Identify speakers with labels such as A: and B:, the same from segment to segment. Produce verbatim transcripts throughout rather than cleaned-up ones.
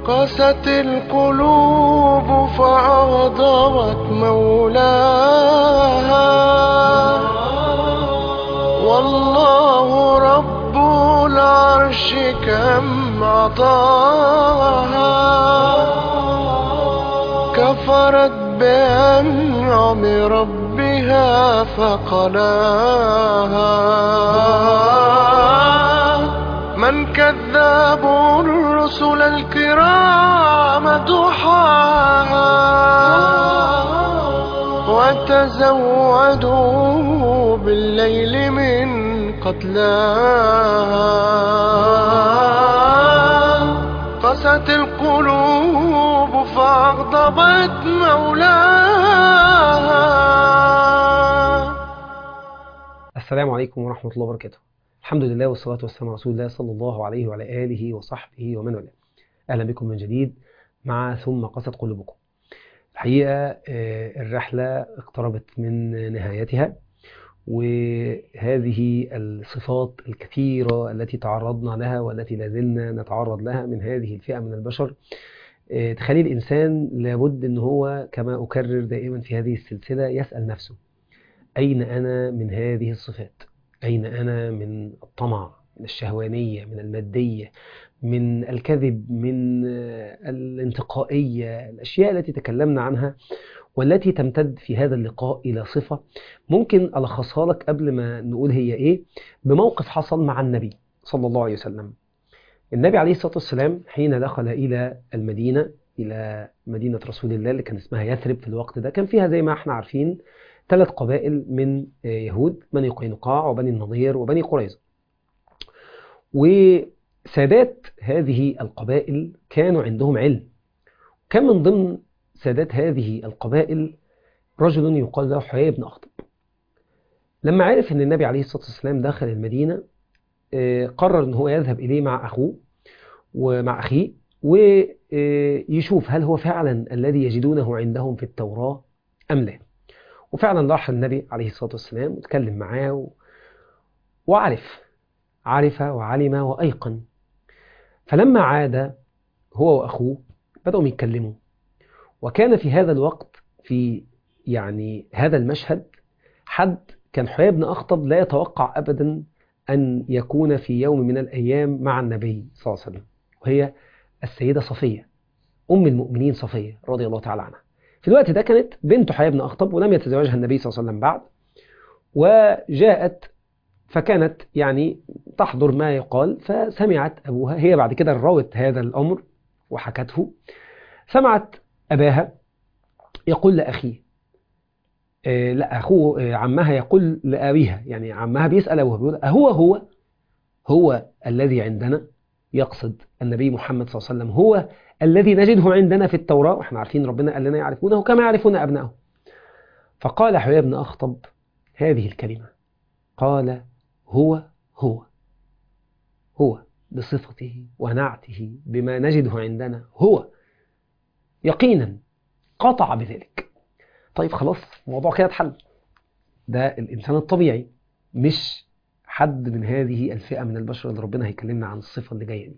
A: قست القلوب فأغضبت مولاها، والله رب العرش كم عطاها. كفرت بأنعم ربها فقلاها. من كذاب الرسل الكرام ضحاها، وتزودوا بالليل من قتلاها. قست القلوب فأغضبت مولاها.
B: السلام عليكم ورحمة الله وبركاته. الحمد لله والصلاة والسلام على رسول الله صلى الله عليه وعلى آله وصحبه ومن والاه. أهلا بكم من جديد مع ثم قست قلوبكم. الحقيقة الرحلة اقتربت من نهايتها، وهذه الصفات الكثيرة التي تعرضنا لها والتي لازلنا نتعرض لها من هذه الفئة من البشر تخلي الإنسان لابد أن هو كما أكرر دائما في هذه السلسلة يسأل نفسه: أين أنا من هذه الصفات؟ أين أنا من الطمع، من الشهوانية، من المادية، من الكذب، من الانتقائية، الأشياء التي تكلمنا عنها والتي تمتد في هذا اللقاء إلى صفة ممكن ألخصها لك قبل ما نقول هي إيه بموقف حصل مع النبي صلى الله عليه وسلم. النبي عليه الصلاة والسلام حين دخل إلى المدينة، إلى مدينة رسول الله اللي كان اسمها يثرب في الوقت ده، كان فيها زي ما احنا عارفين ثلاث قبائل من يهود: بني قينقاع وبني النضير وبني قريظة. وسادات هذه القبائل كانوا عندهم علم. كان من ضمن سادات هذه القبائل رجل يقال له حيي بن أخطب. لما عرف أن النبي عليه الصلاة والسلام دخل المدينة قرر أن هو يذهب إليه مع أخوه ومع أخيه ويشوف هل هو فعلا الذي يجدونه عندهم في التوراة أم لا. وفعلا راح النبي عليه الصلاة والسلام وتكلم معاه و... وعرف عرف وعلم وأيقن. فلما عاد هو وأخوه بدأوا يتكلموا، وكان في هذا الوقت في يعني هذا المشهد حد كان حيي بن أخطب لا يتوقع أبدا أن يكون في يوم من الأيام مع النبي صلى الله عليه وسلم، وهي السيدة صفية أم المؤمنين صفية رضي الله تعالى عنها. في الوقت ده كانت بنت حيي بن أخطب ولم يتزوجها النبي صلى الله عليه وسلم بعد، وجاءت فكانت يعني تحضر ما يقال، فسمعت أبوها، هي بعد كده روت هذا الأمر وحكته، سمعت أباها يقول لأخيه آه لا أخوه آه عمها يقول لأبيها، يعني عمها بيسأل أبوها بيقول: أهو هو هو الذي عندنا، يقصد النبي محمد صلى الله عليه وسلم، هو الذي نجده عندنا في التوراة، وإحنا عارفين ربنا قال لنا يعرفونه كما يعرفون أبنائه. فقال حيي بن أخطب هذه الكلمة، قال: هو هو هو بصفته ونعته بما نجده عندنا، هو يقينا قطع بذلك. طيب خلاص الموضوع كده اتحل. ده الإنسان الطبيعي، مش حد من هذه الفئة من البشر اللي ربنا هيكلمنا عن الصفة اللي جاية دي.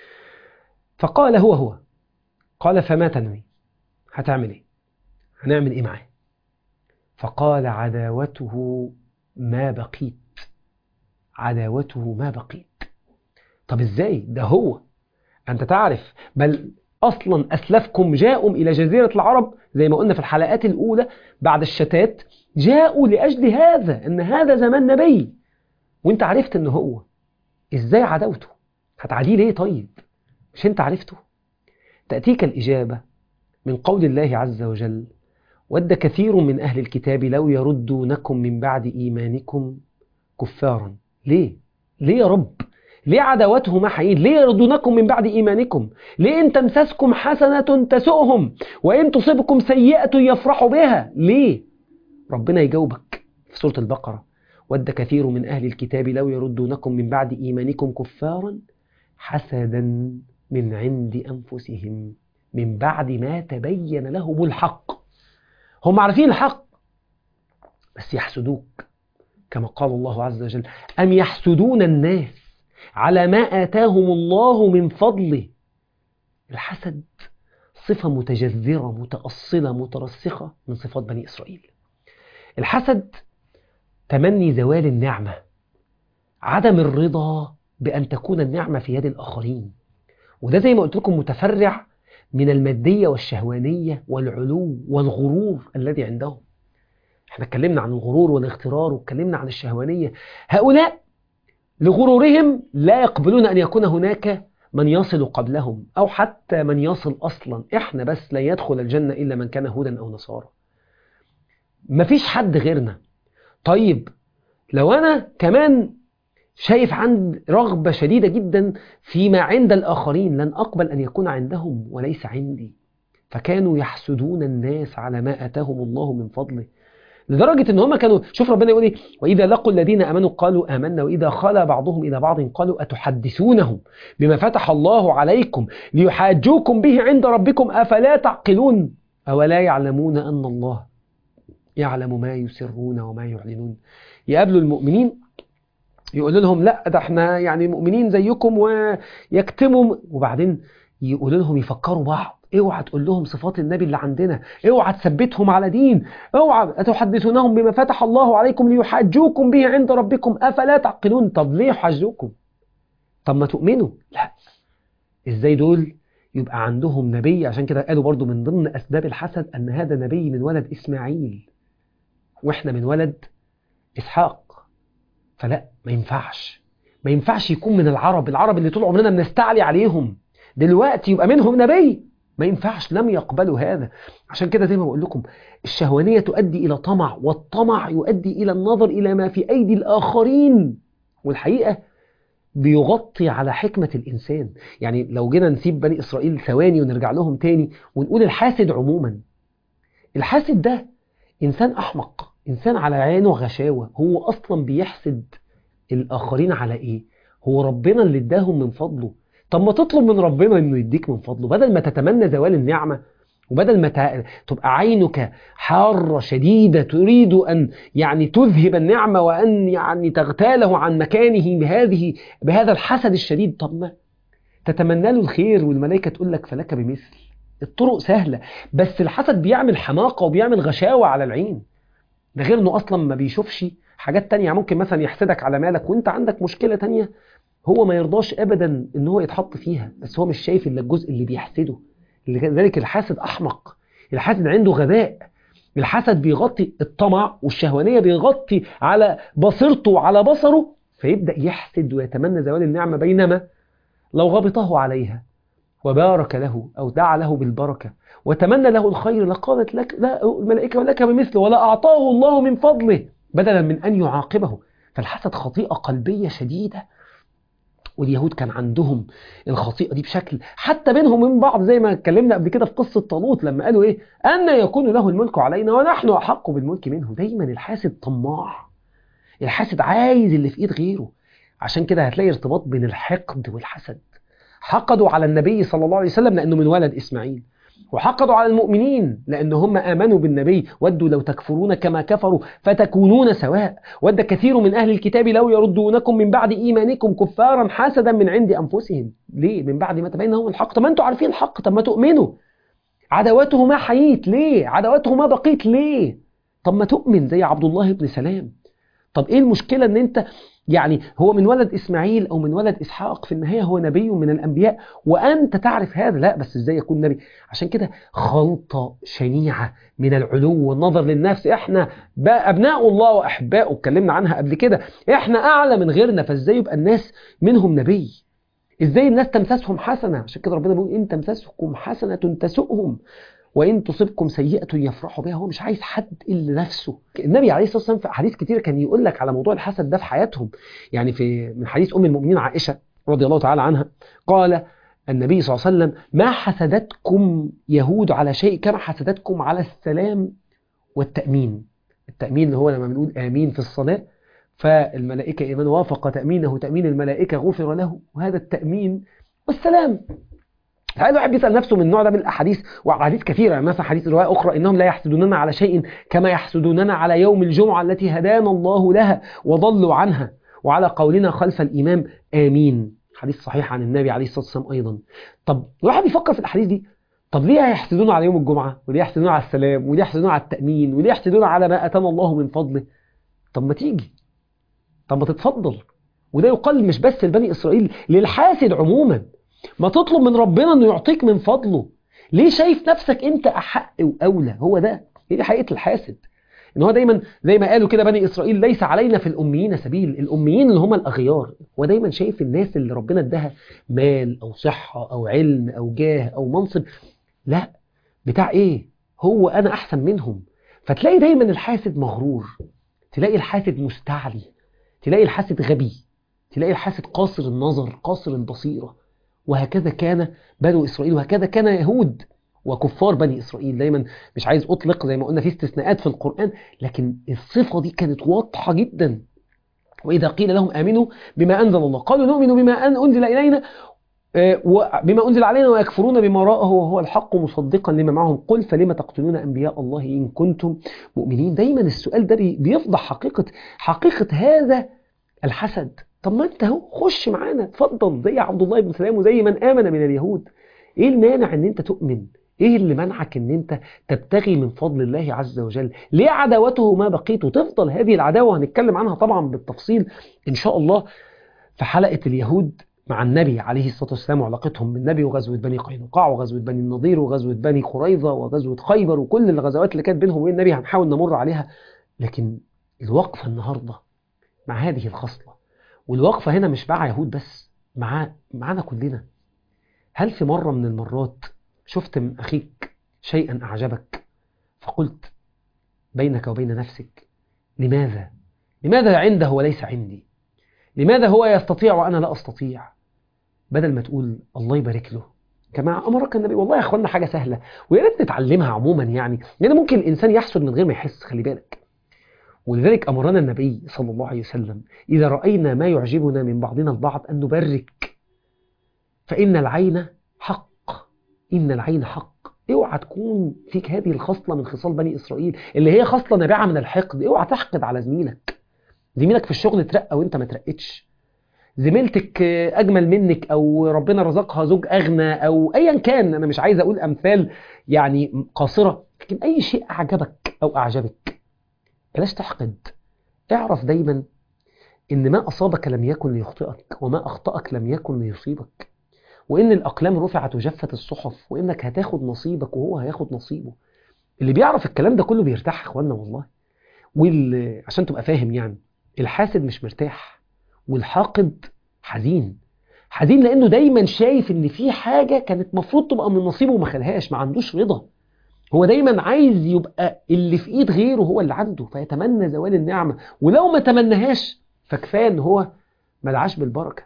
B: فقال: هو هو. قال: فما تنوي؟ هتعمل ايه؟ هنعمل ايه معاه؟ فقال: عداوته ما بقيت، عداوته ما بقيت. طب ازاي؟ ده هو، انت تعرف، بل اصلا اسلافكم جاءوا الى جزيرة العرب زي ما قلنا في الحلقات الاولى بعد الشتات، جاءوا لاجل هذا، ان هذا زمان نبي، وانت عرفت ان هو. ازاي عداوته؟ هتعاديه ليه؟ طيب مش انت عرفته؟ تأتيك الإجابة من قول الله عز وجل: ود كثير من أهل الكتاب لو يردونكم من بعد إيمانكم كفارا. ليه؟ ليه يا رب؟ ليه عداوته محيين؟ ليه يردونكم من بعد إيمانكم؟ ليه إن تمسسكم حسنة تسؤهم وإن تصبكم سيئة يفرحوا بها؟ ليه؟ ربنا يجاوبك في سورة البقرة: ود كثير من أهل الكتاب لو يردونكم من بعد إيمانكم كفارا حسدا من عند أنفسهم من بعد ما تبين لهم الحق. هم عارفين الحق بس يحسدوك، كما قال الله عز وجل: أم يحسدون الناس على ما آتاهم الله من فضله. الحسد صفة متجذرة متأصلة مترسخة من صفات بني إسرائيل. الحسد تمني زوال النعمة، عدم الرضا بأن تكون النعمة في يد الآخرين، وده زي ما قلت لكم متفرع من المادية والشهوانية والعلو والغرور الذي عندهم. احنا اتكلمنا عن الغرور والاغترار واتكلمنا عن الشهوانية. هؤلاء لغرورهم لا يقبلون أن يكون هناك من يصل قبلهم أو حتى من يصل أصلا. احنا بس لا يدخل الجنة إلا من كان هودا أو نصارى، مفيش حد غيرنا. طيب لو أنا كمان شايف عند رغبة شديدة جدا فيما عند الآخرين، لن أقبل أن يكون عندهم وليس عندي. فكانوا يحسدون الناس على ما أتاهم الله من فضله، لدرجة ان هم كانوا، شوف ربنا يقول ايه: وإذا لقوا الذين آمنوا قالوا آمنا وإذا خلا بعضهم إلى بعض قالوا أتحدثونهم بما فتح الله عليكم ليحاجوكم به عند ربكم أفلا تعقلون أولا يعلمون أن الله يعلم ما يسرون وما يعلنون. يقابلوا المؤمنين يقولوا لهم لا ده احنا يعني مؤمنين زيكم ويكتموا، وبعدين يقولوا لهم يفكروا بعض: اوعى تقول لهم صفات النبي اللي عندنا، اوعى تثبتهم على دين، اوعى أتحدثونهم بما فتح الله عليكم ليحاجوكم به عند ربكم أفلا تعقلون. طب ليه يحاجوكم؟ طب ما تؤمنوا. لا، ازاي دول يبقى عندهم نبي؟ عشان كده قالوا برضو من ضمن أسباب الحسد أن هذا نبي من ولد إسماعيل وإحنا من ولد إسحاق، فلا ما ينفعش ما ينفعش يكون من العرب العرب اللي طول عمرنا بنستعلي عليهم دلوقتي يبقى منهم نبي، ما ينفعش، لم يقبلوا هذا. عشان كده زي ما بقول لكم الشهوانية تؤدي إلى طمع، والطمع يؤدي إلى النظر إلى ما في أيدي الآخرين، والحقيقة بيغطي على حكمة الإنسان. يعني لو جينا نسيب بني إسرائيل ثواني ونرجع لهم تاني ونقول الحاسد عموما، الحاسد ده إنسان أحمق، إنسان على عينه غشاوة. هو أصلا بيحسد الآخرين على إيه؟ هو ربنا اللي اداهم من فضله. طب ما تطلب من ربنا إنه يديك من فضله، بدل ما تتمنى زوال النعمة، وبدل ما تبقى عينك حارة شديدة تريد أن يعني تذهب النعمة وأن يعني تغتاله عن مكانه بهذه بهذا الحسد الشديد. طب ما تتمنى له الخير والملائكة تقول لك فلك بمثل. الطرق سهلة، بس الحسد بيعمل حماقة وبيعمل غشاوة على العين. ده غير انه اصلا ما بيشوفش حاجات تانية. ممكن مثلا يحسدك على مالك وانت عندك مشكلة تانية هو ما يرضاش ابدا ان هو يتحط فيها، بس هو مش شايف الا الجزء اللي بيحسده. لذلك الحاسد احمق، الحاسد عنده غباء. الحسد بيغطي الطمع والشهوانية، بيغطي على بصيرته وعلى بصره، فيبدأ يحسد ويتمنى زوال النعمة، بينما لو غبطه عليها وبارك له أو دعا له بالبركة وتمنى له الخير لقالت لك لا الملائكة ولك بمثله ولا أعطاه الله من فضله بدلا من أن يعاقبه. فالحسد خطيئة قلبية شديدة، واليهود كان عندهم الخطيئة دي بشكل حتى بينهم من بعض، زي ما اتكلمنا قبل كده في قصة طالوت لما قالوا إيه: أن يكون له الملك علينا ونحن أحق بالملك منه. دايما الحاسد طماع، الحاسد عايز اللي في إيد غيره. عشان كده هتلاقي ارتباط بين الحقد والحسد. حقدوا على النبي صلى الله عليه وسلم لأنه من ولد إسماعيل، وحقدوا على المؤمنين لأن هم آمنوا بالنبي. ودوا لو تكفرون كما كفروا فتكونون سواء. ود كثير من أهل الكتاب لو يردونكم من بعد إيمانكم كفارا حسدا من عند أنفسهم. ليه؟ من بعد ما تبين لهم الحق. طب ما أنتوا عارفين الحق، طب ما تؤمنوا. عداوته ما حييت ليه؟ عداوته ما بقيت ليه؟ طب ما تؤمن زي عبد الله بن سلام. طب إيه المشكلة أن أنت يعني هو من ولد إسماعيل أو من ولد إسحاق، في النهاية هو نبي من الأنبياء وأنت تعرف هذا. لا بس إزاي يكون نبي؟ عشان كده خلطة شنيعة من العلو والنظر للنفس. إحنا أبناء الله وأحباؤه، اتكلمنا عنها قبل كده، إحنا أعلى من غيرنا، فإزاي يبقى الناس منهم نبي؟ إزاي الناس تمسسهم حسنة؟ عشان كده ربنا بيقول إن تمسسكم حسنة تسؤهم وإن تصبكم سيئة يفرحوا بها. هو مش عايز حد إلا نفسه. النبي عليه الصلاة والسلام في حديث كتير كان يقول لك على موضوع الحسد ده في حياتهم. يعني في من حديث أم المؤمنين عائشة رضي الله تعالى عنها قال النبي صلى الله عليه وسلم: ما حسدتكم يهود على شيء كما حسدتكم على السلام والتأمين. التأمين اللي هو لما بنقول آمين في الصلاة فالملائكة من وافق تأمينه تأمين الملائكة غفر له، وهذا التأمين والسلام. فعايز واحد بيسأل نفسه من النوع ده من الأحاديث، وأحاديث كثيرة. يعني مثلا حديث رواية أخرى: إنهم لا يحسدوننا على شيء كما يحسدوننا على يوم الجمعة التي هدانا الله لها وضلوا عنها، وعلى قولنا خلف الإمام آمين. حديث صحيح عن النبي عليه الصلاة والسلام أيضا. طب الواحد بيفكر في الأحاديث دي، طب ليه هيحسدون على يوم الجمعة، وليه يحسدون على السلام، وليه يحسدون على التأمين، وليه يحسدون على ما أتانا الله من فضله؟ طب ما تيجي، طب ما تتفضل. وده يقال مش بس لبني إسرائيل، للحاسد عموما. ما تطلب من ربنا أنه يعطيك من فضله. ليه شايف نفسك أنت أحق وأولى؟ هو ده، هي دي حقيقة الحاسد. إن هو دايما زي ما قالوا كده بني إسرائيل: ليس علينا في الأميين سبيل. الأميين اللي هم الأغيار. هو دايما شايف الناس اللي ربنا اداها مال أو صحة أو علم أو جاه أو منصب، لا، بتاع إيه؟ هو أنا أحسن منهم. فتلاقي دايما الحاسد مغرور، تلاقي الحاسد مستعلي، تلاقي الحاسد غبي، تلاقي الحاسد قاصر النظر قاصر البصيرة. وهكذا كان بنو إسرائيل، وهكذا كان يهود وكفار بني إسرائيل. دايما مش عايز أطلق، زي ما قلنا في استثناءات في القرآن، لكن الصفة دي كانت واضحة جدا. وإذا قيل لهم آمنوا بما أنزل الله قالوا نؤمن بما أنزل إلينا بما أنزل علينا ويكفرون بما وراءه وهو الحق مصدقا لما معهم قل فلما تقتلون أنبياء الله إن كنتم مؤمنين. دايما السؤال ده بيفضح حقيقة حقيقة هذا الحسد. طب ما انت اهو خش معانا اتفضل زي عبد الله بن سلام وزي من آمن من اليهود. ايه المانع ان انت تؤمن؟ ايه اللي منعك ان انت تبتغي من فضل الله عز وجل؟ ليه عداوته ما بقيت وتفضل هذه العداوة؟ هنتكلم عنها طبعا بالتفصيل ان شاء الله في حلقة اليهود مع النبي عليه الصلاة والسلام وعلاقتهم بالنبي، وغزوة بني قينقاع وغزوة بني النضير وغزوة بني قريظة وغزوة خيبر وكل الغزوات اللي كانت بينهم وبين النبي هنحاول نمر عليها. لكن الوقفة النهاردة مع هذه الخصلة، والوقفة هنا مش مع يهود بس، مع معنا كلنا. هل في مرة من المرات شفت من أخيك شيئا أعجبك فقلت بينك وبين نفسك: لماذا؟ لماذا عنده وليس عندي؟ لماذا هو يستطيع وأنا لا أستطيع؟ بدل ما تقول الله يبارك له كما أمرك النبي. والله يا أخوانا حاجة سهلة ويا ريت نتعلمها عموما، يعني لأن ممكن الإنسان يحسد من غير ما يحس، خلي بالك. ولذلك أمرنا النبي صلى الله عليه وسلم: إذا رأينا ما يعجبنا من بعضنا البعض أن نبرك، فإن العين حق، إن العين حق. اوعى تكون فيك هذه الخصلة من خصال بني إسرائيل اللي هي خصلة نابعة من الحقد. اوعى تحقد على زميلك. زميلك في الشغل ترقى وانت ما ترقتش، زميلتك أجمل منك أو ربنا رزقها زوج أغنى أو أيا كان. أنا مش عايز أقول أمثال يعني قاصرة، لكن أي شيء أعجبك أو أعجبك بلاش تحقد. اعرف دايما إن ما أصابك لم يكن ليخطئك، وما أخطأك لم يكن ليصيبك، وإن الأقلام رفعت وجفت الصحف، وإنك هتاخد نصيبك وهو هياخد نصيبه. اللي بيعرف الكلام ده كله بيرتاح يا اخوانا والله. وعشان تبقى فاهم يعني، الحاسد مش مرتاح، والحاقد حزين. حزين لأنه دايما شايف إن في حاجة كانت مفروض تبقى من نصيبه وما خدهاش، ما عندوش رضا. هو دايما عايز يبقى اللي في ايد غيره هو اللي عنده، فيتمنى زوال النعمة، ولو ما تمنهاش فكفاية ان هو ملعاش بالبركة.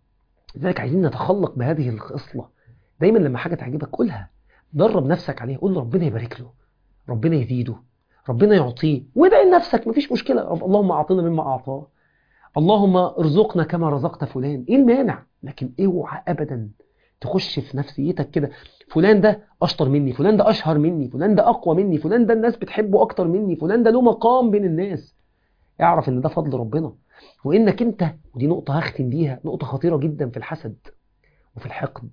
B: لذلك عايزين نتخلق بهذه الخصلة. دايما لما حاجة تعجبك قولها، درب نفسك عليها، قول ربنا يبارك له، ربنا يزيده، ربنا يعطيه، وادعي لنفسك مفيش مشكلة. اللهم أعطنا مما أعطاه، اللهم ارزقنا كما رزقت فلان. ايه المانع؟ لكن اوعى ابدا تخش في نفسيتك كده: فلان ده اشطر مني، فلان ده اشهر مني، فلان ده اقوى مني، فلان ده الناس بتحبه اكتر مني، فلان ده له مقام بين الناس. اعرف ان ده فضل ربنا، وانك انت، ودي نقطة هختم بيها، نقطة خطيرة جدا في الحسد وفي الحقد،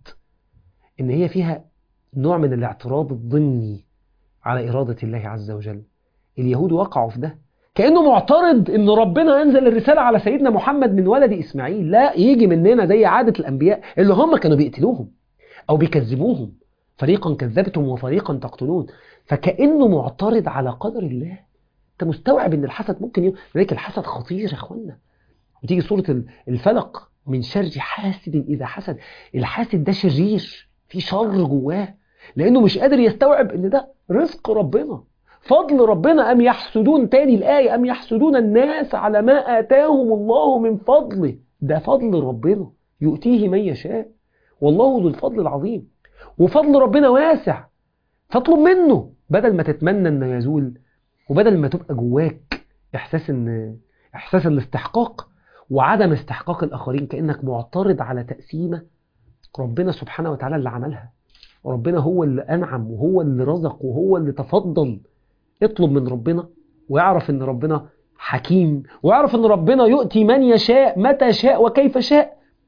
B: ان هي فيها نوع من الاعتراض الضمني على إرادة الله عز وجل. اليهود وقعوا في ده، كأنه معترض ان ربنا انزل الرسالة على سيدنا محمد من ولد اسماعيل. لا، يجي مننا زي عادة الانبياء اللي هم كانوا بيقتلوهم او بيكذبوهم، فريقا كذبتم وفريقا تقتلون. فكأنه معترض على قدر الله. انت مستوعب ان الحسد ممكن يوم لذلك الحسد خطير يا اخوانا. وتيجي سورة الفلق: من شر حاسد اذا حسد. الحاسد ده شرير، في شر جواه، لانه مش قادر يستوعب ان ده رزق ربنا، فضل ربنا. أم يحسدون، تاني الآية: أم يحسدون الناس على ما آتاهم الله من فضله. ده فضل ربنا يؤتيه من يشاء، والله ذو الفضل العظيم. وفضل ربنا واسع، فاطلب منه بدل ما تتمنى انه يزول، وبدل ما تبقى جواك إحساس ان إحساس الاستحقاق وعدم استحقاق الآخرين، كأنك معترض على تقسيمة ربنا سبحانه وتعالى اللي عملها. وربنا هو اللي أنعم، وهو اللي رزق، وهو اللي تفضل. اطلب من ربنا، ويعرف ان ربنا حكيم، ويعرف ان ربنا يؤتي من يشاء متى شاء وكيف شاء.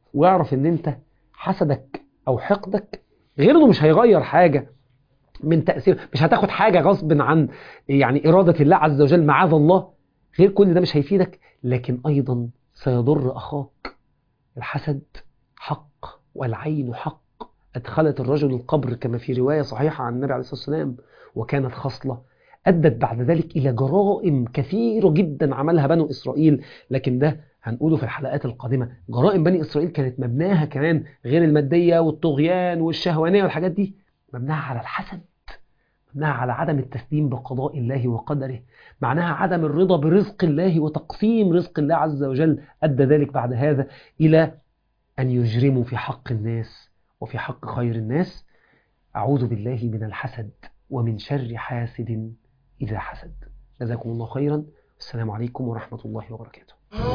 B: واعرف ان انت حسدك او حقدك غير انه مش هيغير حاجة من تأثير، مش هتاخد حاجة غصب عن يعني إرادة الله عز وجل، معاذ الله، غير كل ده مش هيفيدك، لكن أيضا سيضر أخاك. الحسد حق والعين حق. أدخلت الرجل القبر كما في رواية صحيحة عن النبي عليه الصلاة والسلام، وكانت خصلة أدت بعد ذلك إلى جرائم كثيرة جدا عملها بنو إسرائيل، لكن ده هنقوله في الحلقات القادمة. جرائم بني إسرائيل كانت مبناها كمان غير المادية والطغيان والشهوانية والحاجات دي، مبناها على الحسد، معناها على عدم التسليم بقضاء الله وقدره، معناها عدم الرضا برزق الله وتقسيم رزق الله عز وجل. أدى ذلك بعد هذا إلى أن يجرموا في حق الناس وفي حق خير الناس. أعوذ بالله من الحسد ومن شر حاسد إذا حسد. جزاكم الله خيرا، والسلام عليكم ورحمة الله وبركاته.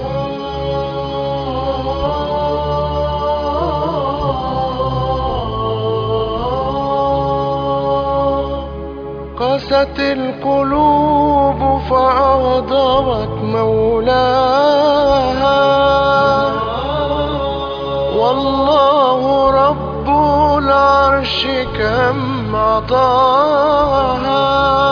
A: قست القلوب فأغضبت مولاها، والله رب العرش كم عطاها،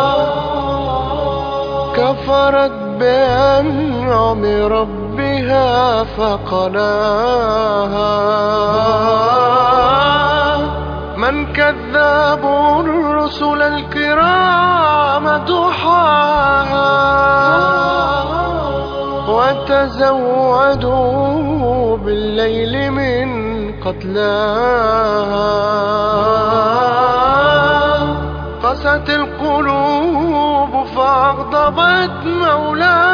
A: كفرت بأنعم ربها فقلاها. من كذاب الرسل الكرام دحاها، وتزودوا بالليل من قتلاها. قست القلوب فأغضبت مولاها،